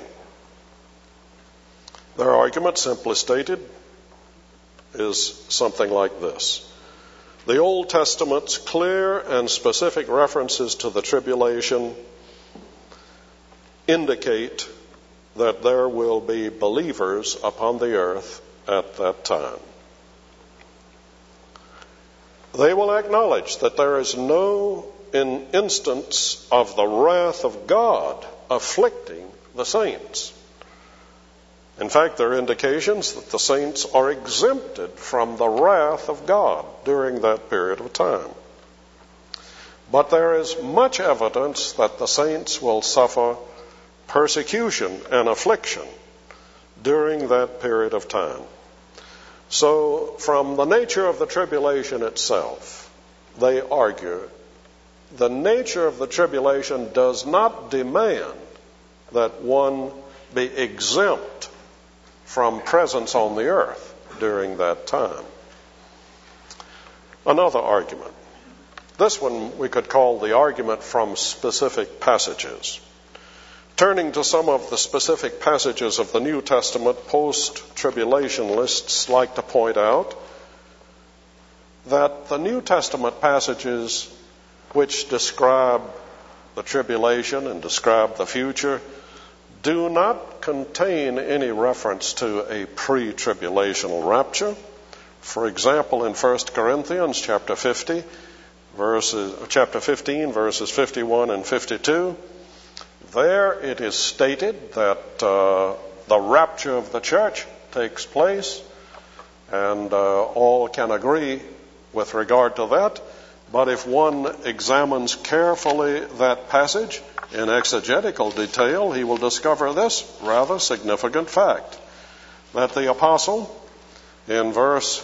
Their argument, simply stated, is something like this. The Old Testament's clear and specific references to the tribulation indicate that there will be believers upon the earth at that time. They will acknowledge that there is no instance of the wrath of God afflicting the saints. In fact, there are indications that the saints are exempted from the wrath of God during that period of time. But there is much evidence that the saints will suffer persecution and affliction during that period of time. So, from the nature of the tribulation itself, they argue the nature of the tribulation does not demand that one be exempt from presence on the earth during that time. Another argument. This one we could call the argument from specific passages. Turning to some of the specific passages of the New Testament, post-tribulationalists like to point out that the New Testament passages which describe the tribulation and describe the future do not contain any reference to a pre-tribulational rapture. For example, in 1 Corinthians chapter 15, verses 51 and 52, there it is stated that the rapture of the church takes place, and all can agree with regard to that. But if one examines carefully that passage in exegetical detail, he will discover this rather significant fact, that the apostle in verse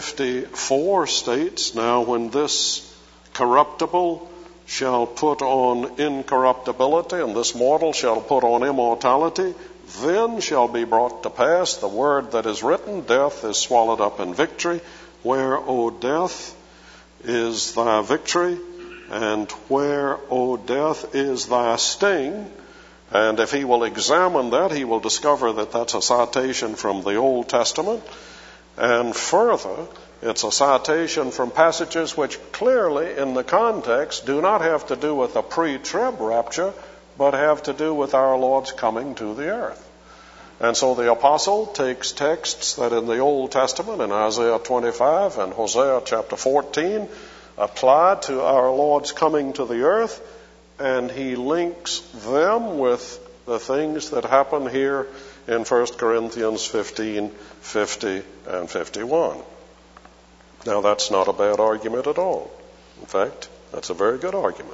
54 states, "Now when this corruptible shall put on incorruptibility, and this mortal shall put on immortality, then shall be brought to pass the word that is written, death is swallowed up in victory. Where, O death, is thy victory? And where, O death, is thy sting?" And if he will examine that, he will discover that that's a citation from the Old Testament. And further, it's a citation from passages which clearly, in the context, do not have to do with a pre-trib rapture, but have to do with our Lord's coming to the earth. And so the apostle takes texts that in the Old Testament, in Isaiah 25 and Hosea chapter 14, apply to our Lord's coming to the earth, and he links them with the things that happen here in 1 Corinthians 15, 50, and 51. Now, that's not a bad argument at all. In fact, that's a very good argument.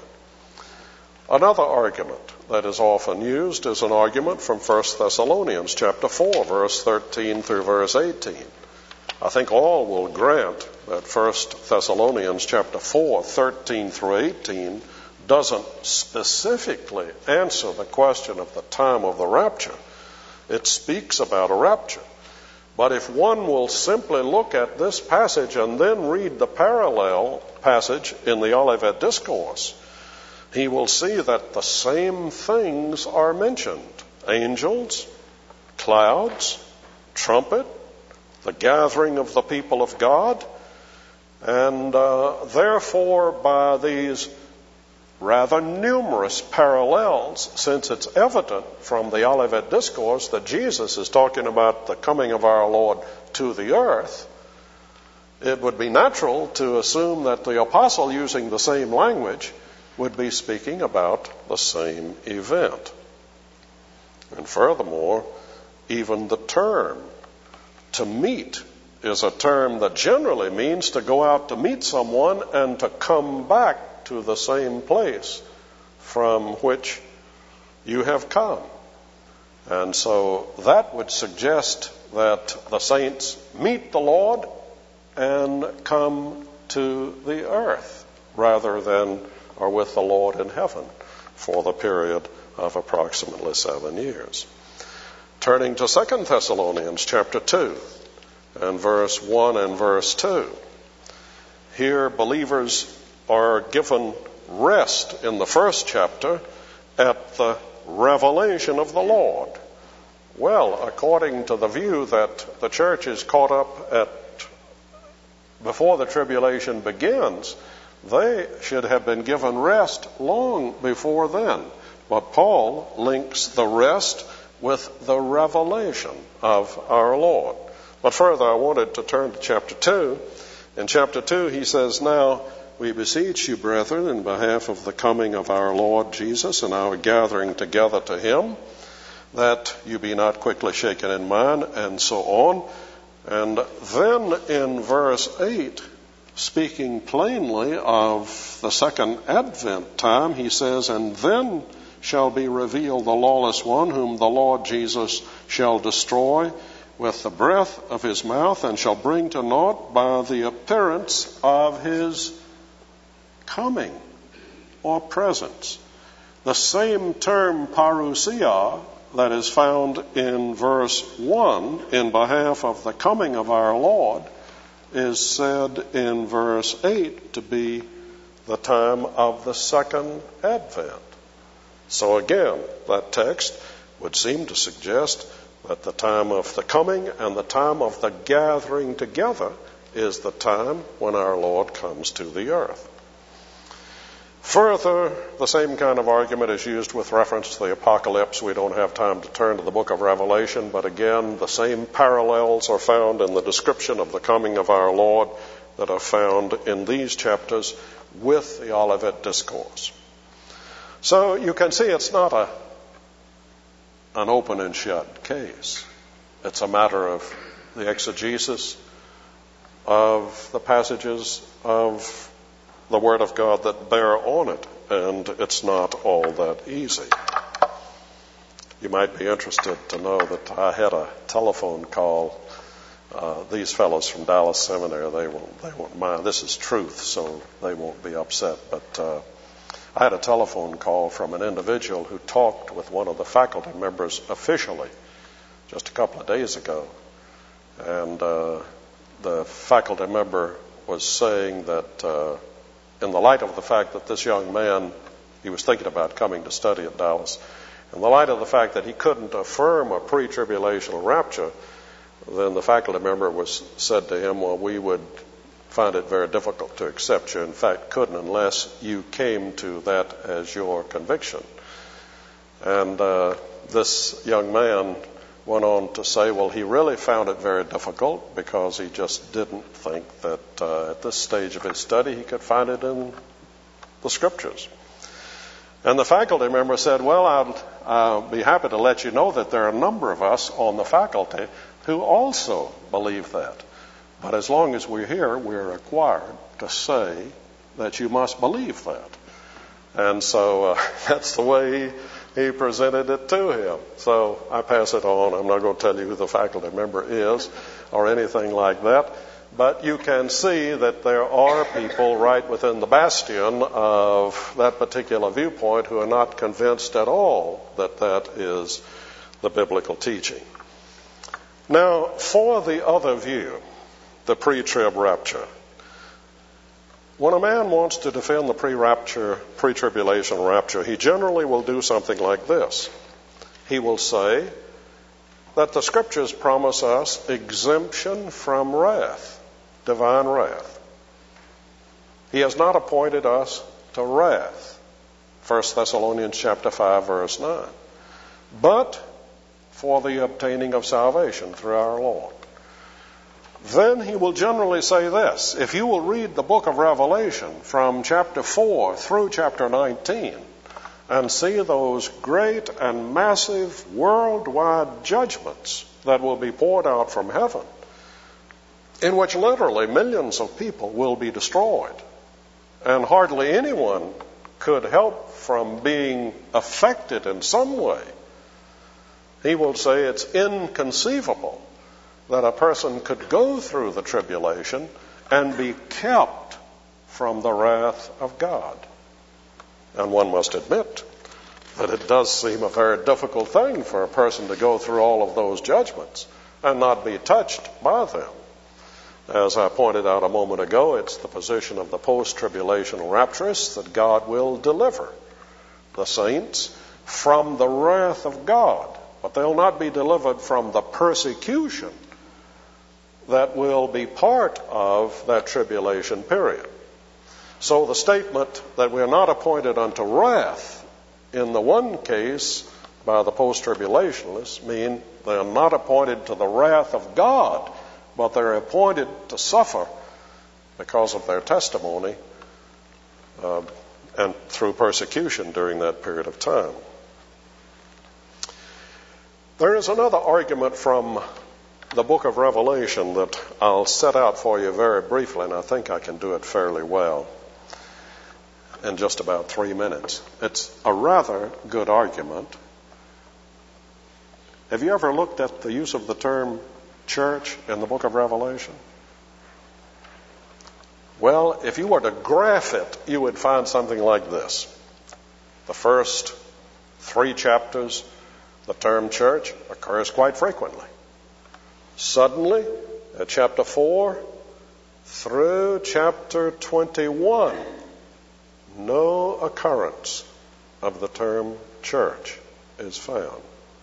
Another argument that is often used is an argument from 1 Thessalonians chapter 4, verse 13 through verse 18. I think all will grant that 1 Thessalonians chapter 4, 13 through 18 doesn't specifically answer the question of the time of the rapture. It speaks about a rapture. But if one will simply look at this passage and then read the parallel passage in the Olivet Discourse, he will see that the same things are mentioned: angels, clouds, trumpet, the gathering of the people of God, and therefore by these rather numerous parallels, since it's evident from the Olivet Discourse that Jesus is talking about the coming of our Lord to the earth, it would be natural to assume that the apostle, using the same language, would be speaking about the same event. And furthermore, even the term to meet is a term that generally means to go out to meet someone and to come back to the same place from which you have come. And so that would suggest that the saints meet the Lord and come to the earth rather than are with the Lord in heaven for the period of approximately 7 years. Turning to 2 Thessalonians chapter 2 and verse 1 and verse 2. Here believers are given rest in the first chapter at the revelation of the Lord. Well, according to the view that the church is caught up at before the tribulation begins, they should have been given rest long before then. But Paul links the rest with the revelation of our Lord. But further, I wanted to turn to chapter 2. In chapter 2, he says, "Now we beseech you, brethren, in behalf of the coming of our Lord Jesus and our gathering together to him, that you be not quickly shaken in mind," and so on. And then in verse 8, speaking plainly of the second Advent time, he says, "And then shall be revealed the lawless one, whom the Lord Jesus shall destroy with the breath of his mouth, and shall bring to naught by the appearance of his coming," or presence. The same term parousia that is found in verse 1 in behalf of the coming of our Lord is said in verse 8 to be the time of the second Advent. So again, that text would seem to suggest that the time of the coming and the time of the gathering together is the time when our Lord comes to the earth. Further, the same kind of argument is used with reference to the apocalypse. We don't have time to turn to the book of Revelation, but again, the same parallels are found in the description of the coming of our Lord that are found in these chapters with the Olivet Discourse. So you can see it's not an open and shut case. It's a matter of the exegesis of the passages of the Word of God that bear on it, and it's not all that easy. You might be interested to know that I had a telephone call. These fellows from Dallas Seminary, they won't mind. This is truth, so they won't be upset. But I had a telephone call from an individual who talked with one of the faculty members officially just a couple of days ago. And the faculty member was saying that in the light of the fact that this young man, he was thinking about coming to study at Dallas, in the light of the fact that he couldn't affirm a pre-tribulational rapture, then the faculty member said to him, well, we would find it very difficult to accept you. In fact, couldn't unless you came to that as your conviction. And this young man went on to say, well, he really found it very difficult because he just didn't think that at this stage of his study he could find it in the Scriptures. And the faculty member said, well, I'll be happy to let you know that there are a number of us on the faculty who also believe that. But as long as we're here, we're required to say that you must believe that. And so that's the way he presented it to him. So I pass it on. I'm not going to tell you who the faculty member is or anything like that. But you can see that there are people right within the bastion of that particular viewpoint who are not convinced at all that that is the biblical teaching. Now, for the other view, the pre-trib rapture, when a man wants to defend the pre-tribulation rapture, he generally will do something like this. He will say that the Scriptures promise us exemption from wrath, divine wrath. He has not appointed us to wrath, 1 Thessalonians chapter 5, verse 9, but for the obtaining of salvation through our Lord. Then he will generally say this. If you will read the book of Revelation from chapter 4 through chapter 19 and see those great and massive worldwide judgments that will be poured out from heaven, in which literally millions of people will be destroyed, and hardly anyone could help from being affected in some way, he will say it's inconceivable that a person could go through the tribulation and be kept from the wrath of God. And one must admit that it does seem a very difficult thing for a person to go through all of those judgments and not be touched by them. As I pointed out a moment ago, it's the position of the post-tribulational rapturists that God will deliver the saints from the wrath of God, but they'll not be delivered from the persecution that will be part of that tribulation period. So the statement that we are not appointed unto wrath in the one case by the post-tribulationists mean they are not appointed to the wrath of God, but they're appointed to suffer because of their testimony and through persecution during that period of time. There is another argument from the book of Revelation that I'll set out for you very briefly, and I think I can do it fairly well in just about 3 minutes. It's a rather good argument. Have you ever looked at the use of the term church in the book of Revelation? Well, if you were to graph it, you would find something like this. The first 3 chapters, the term church occurs quite frequently. Suddenly, at chapter 4 through chapter 21, no occurrence of the term church is found.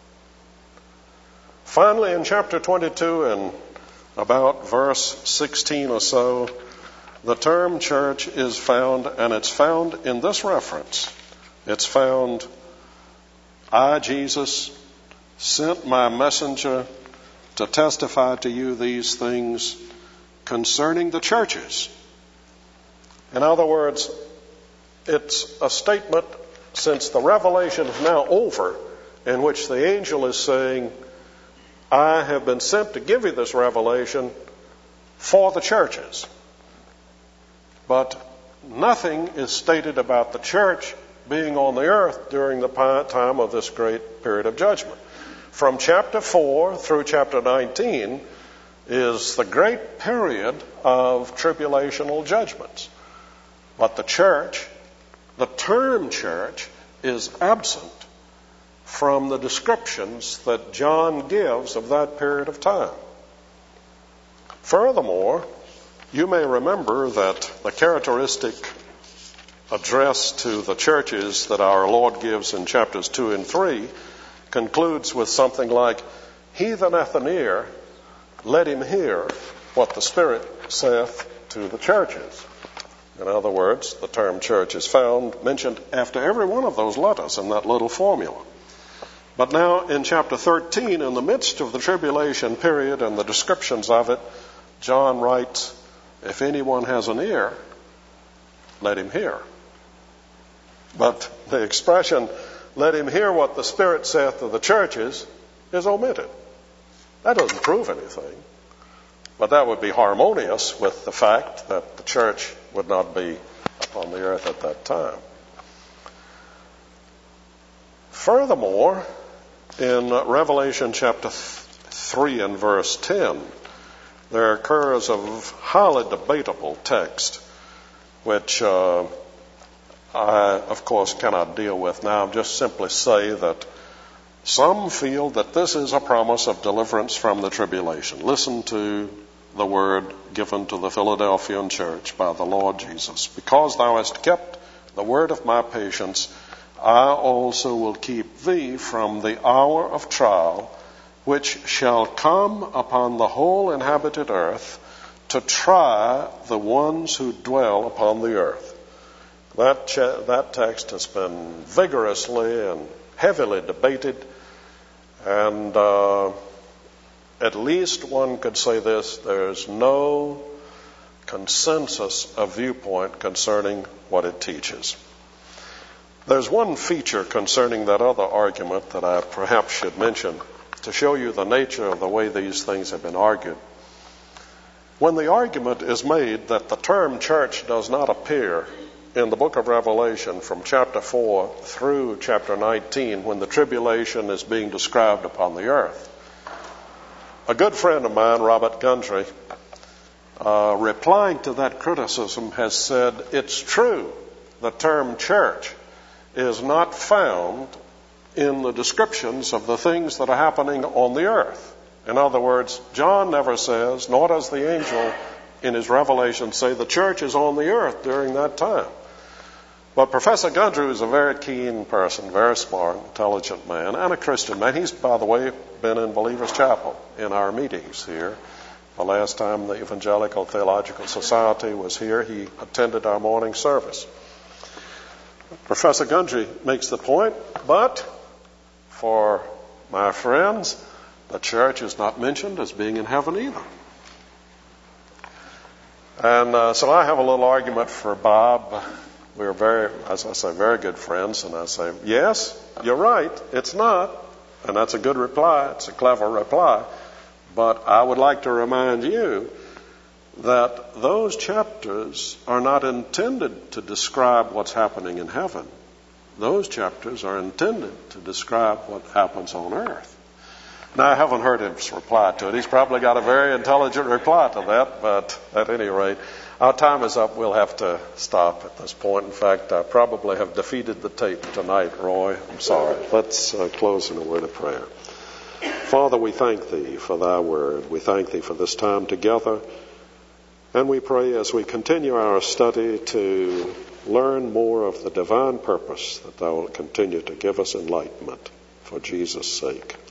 Finally, in chapter 22 and about verse 16 or so, the term church is found, and it's found in this reference. It's found, I, Jesus, sent my messenger to testify to you these things concerning the churches. In other words, it's a statement, since the revelation is now over, in which the angel is saying, I have been sent to give you this revelation for the churches. But nothing is stated about the church being on the earth during the time of this great period of judgment. From chapter 4 through chapter 19 is the great period of tribulational judgments. But the church, the term church, is absent from the descriptions that John gives of that period of time. Furthermore, you may remember that the characteristic address to the churches that our Lord gives in chapters 2 and 3 concludes with something like, "He that hath an ear, let him hear what the Spirit saith to the churches." In other words, the term church is found mentioned after every one of those letters in that little formula. But now in chapter 13, in the midst of the tribulation period and the descriptions of it, John writes, "If anyone has an ear, let him hear." But the expression, "let him hear what the Spirit saith to the churches," is omitted. That doesn't prove anything. But that would be harmonious with the fact that the church would not be upon the earth at that time. Furthermore, in Revelation chapter 3 and verse 10, there occurs a highly debatable text, which I, of course, cannot deal with now. Just simply say that some feel that this is a promise of deliverance from the tribulation. Listen to the word given to the Philadelphian church by the Lord Jesus. "Because thou hast kept the word of my patience, I also will keep thee from the hour of trial, which shall come upon the whole inhabited earth, to try the ones who dwell upon the earth." That text has been vigorously and heavily debated, and at least one could say this: there's no consensus of viewpoint concerning what it teaches. There's one feature concerning that other argument that I perhaps should mention to show you the nature of the way these things have been argued. When the argument is made that the term church does not appear in the book of Revelation from chapter 4 through chapter 19 when the tribulation is being described upon the earth, a good friend of mine, Robert Gundry, replying to that criticism, has said, "It's true, the term church is not found in the descriptions of the things that are happening on the earth." In other words, John never says, nor does the angel in his revelation say, the church is on the earth during that time. But Professor Gundry is a very keen person, very smart, intelligent man, and a Christian man. He's, by the way, been in Believers Chapel in our meetings here. The last time the Evangelical Theological Society was here, he attended our morning service. Professor Gundry makes the point, but for my friends, the church is not mentioned as being in heaven either. And so I have a little argument for Bob. We're very, as I say, very good friends. And I say, yes, you're right, it's not. And that's a good reply. It's a clever reply. But I would like to remind you that those chapters are not intended to describe what's happening in heaven. Those chapters are intended to describe what happens on earth. Now, I haven't heard his reply to it. He's probably got a very intelligent reply to that, but at any rate, our time is up. We'll have to stop at this point. In fact, I probably have defeated the tape tonight, Roy. I'm sorry. Let's close in a word of prayer. Father, we thank Thee for Thy word. We thank Thee for this time together. And we pray as we continue our study to learn more of the divine purpose that Thou wilt continue to give us enlightenment for Jesus' sake.